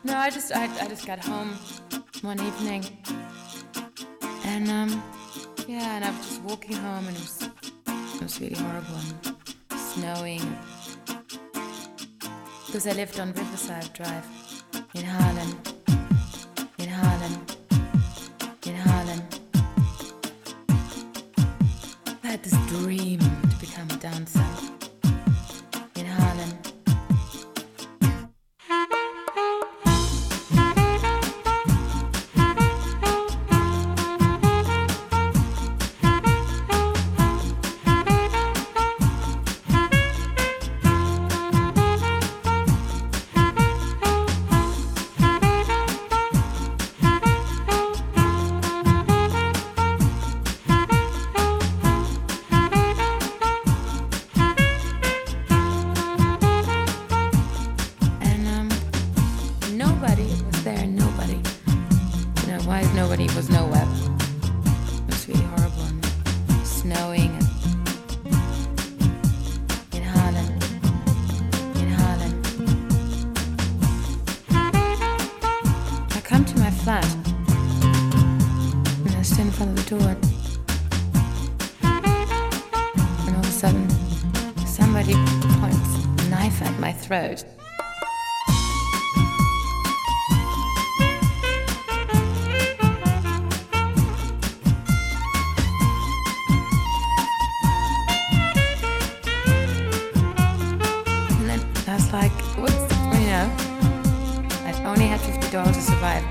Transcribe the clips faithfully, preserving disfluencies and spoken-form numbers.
No, I just I, I just got home one evening, and um yeah, and I was just walking home, and it was it was really horrible and snowing, because I lived on Riverside Drive in Harlem, in Harlem, in Harlem. I had this dream to become a dancer in Harlem. Why nobody was nowhere. It was really horrible and snowing and in Harlem, in Harlem. I come to my flat and I stand in front of the door, and all of a sudden somebody points a knife at my throat. Like, what's, you know, I only had fifty dollars to survive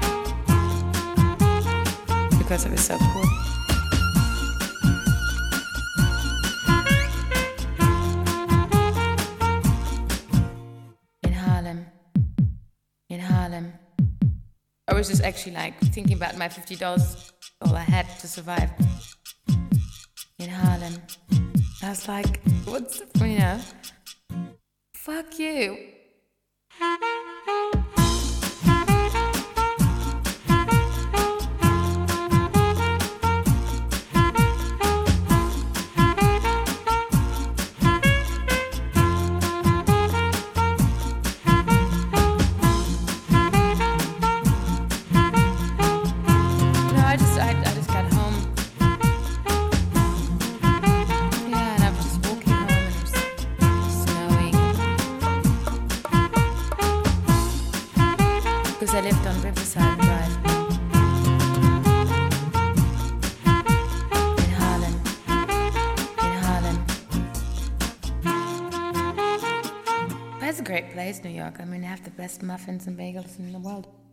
because I was so poor. In Harlem, in Harlem. I was just actually like thinking about my fifty dollars, all I had to survive. In Harlem. I was like, what's, you know, fuck you. No, I just, I, I just got home. Yeah, and I was just walking home, and it was snowing. Because I lived on Riverside Drive in Harlem, in Harlem. But it's a great place, New York. I mean, they have the best muffins and bagels in the world.